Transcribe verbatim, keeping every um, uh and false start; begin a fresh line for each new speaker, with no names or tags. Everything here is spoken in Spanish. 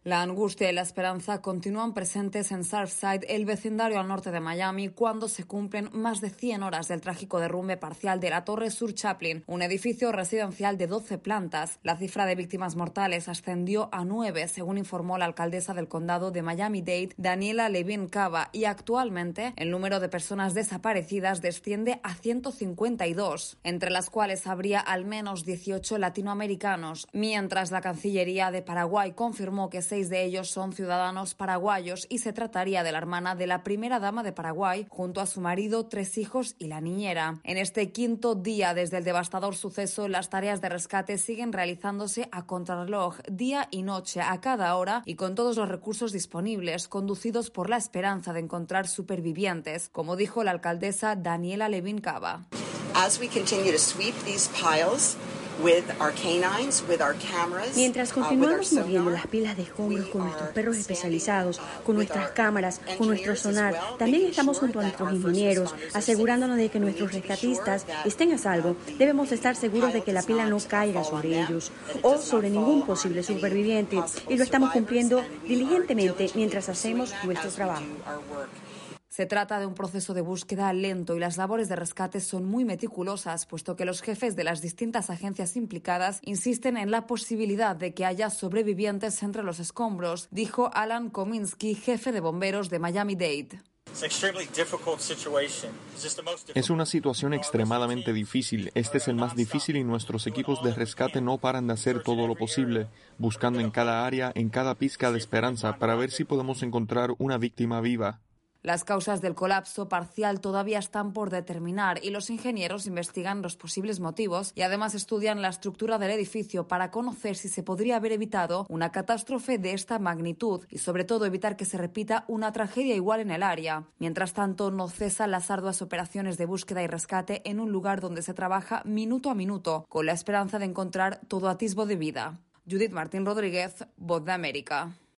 La angustia y la esperanza continúan presentes en Surfside, el vecindario al norte de Miami, cuando se cumplen más de cien horas del trágico derrumbe parcial de la Torre Sur Chaplin, un edificio residencial de doce plantas. La cifra de víctimas mortales ascendió a nueve, según informó la alcaldesa del condado de Miami-Dade, Daniela Levine Cava, y actualmente el número de personas desaparecidas desciende a ciento cincuenta y dos, entre las cuales habría al menos dieciocho latinoamericanos, mientras la Cancillería de Paraguay confirmó que seis de ellos son ciudadanos paraguayos y se trataría de la hermana de la primera dama de Paraguay, junto a su marido, tres hijos y la niñera. En este quinto día desde el devastador suceso, las tareas de rescate siguen realizándose a contrarreloj, día y noche, a cada hora y con todos los recursos disponibles, conducidos por la esperanza de encontrar supervivientes, como dijo la alcaldesa Daniela Levine Cava.
As we continue to sweep these piles, with our canines, with our cameras,
Mientras continuamos uh, moviendo las pilas de escombros con nuestros perros especializados, con nuestras cámaras, con nuestro sonar, también estamos junto a nuestros ingenieros, asegurándonos de que nuestros rescatistas estén a salvo. Debemos estar seguros de que la pila no caiga sobre ellos o sobre ningún posible superviviente, y lo estamos cumpliendo diligentemente mientras hacemos nuestro trabajo.
Se trata de un proceso de búsqueda lento y las labores de rescate son muy meticulosas, puesto que los jefes de las distintas agencias implicadas insisten en la posibilidad de que haya sobrevivientes entre los escombros, dijo Alan Kominsky, jefe de bomberos de Miami-Dade.
Es una situación extremadamente difícil. Este es el más difícil y nuestros equipos de rescate no paran de hacer todo lo posible, buscando en cada área, en cada pizca de esperanza, para ver si podemos encontrar una víctima viva.
Las causas del colapso parcial todavía están por determinar y los ingenieros investigan los posibles motivos y además estudian la estructura del edificio para conocer si se podría haber evitado una catástrofe de esta magnitud y sobre todo evitar que se repita una tragedia igual en el área. Mientras tanto, no cesan las arduas operaciones de búsqueda y rescate en un lugar donde se trabaja minuto a minuto con la esperanza de encontrar todo atisbo de vida. Judith Martín Rodríguez, Voz de América.